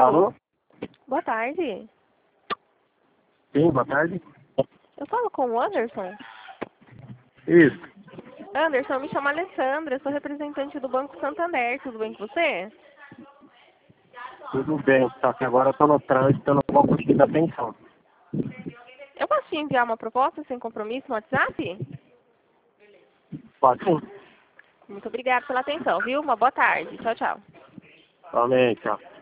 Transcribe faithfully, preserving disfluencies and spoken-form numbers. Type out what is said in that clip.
Alô? Boa tarde. Sim, boa tarde. Eu falo com o Anderson. Isso. Anderson, me chamo Alessandra, sou representante do Banco Santander. Tudo bem com você? Tudo bem, só que agora eu tô no trânsito, eu não vou conseguir dar atenção. Eu posso te enviar uma proposta sem compromisso no WhatsApp? Pode sim. Muito obrigada pela atenção, viu? Uma boa tarde. Tchau, tchau. Amém, tchau.